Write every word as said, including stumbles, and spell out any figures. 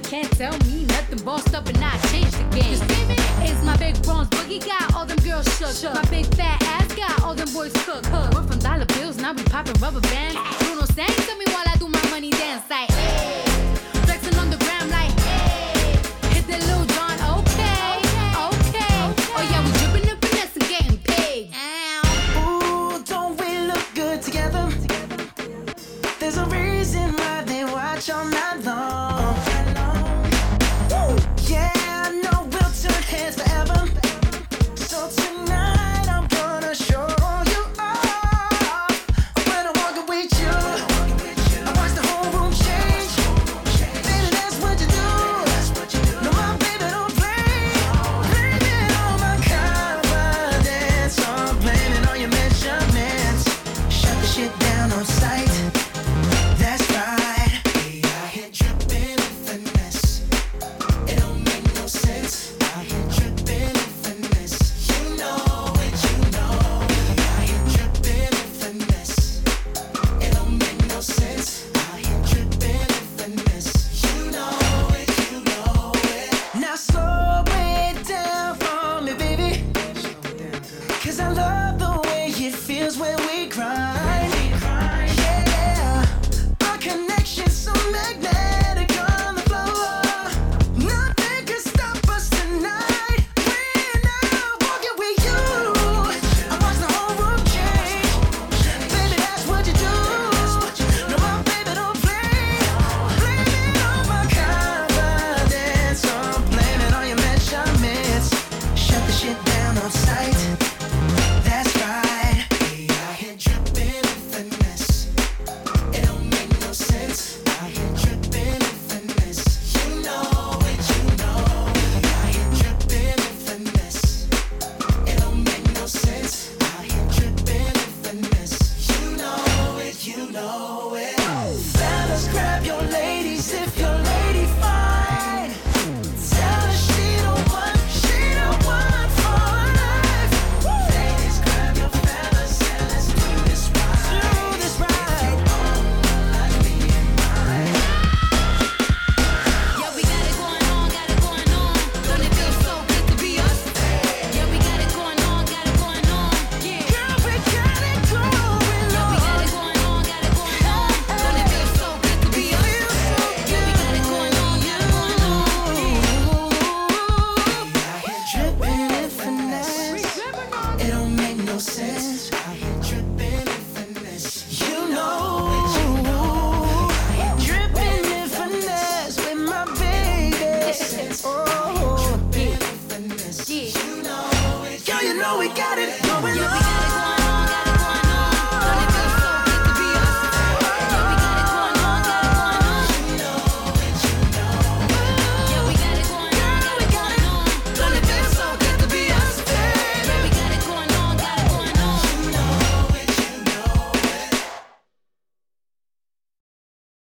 can't tell me nothing. Bossed up and I changed the game. You see me? It's my big bronze boogie got all them girls shook. shook. My big fat ass got all them boys cook. cook. We're from dollar bills, now we popping rubber bands. Bruno sang to me while I do my money dance. Like,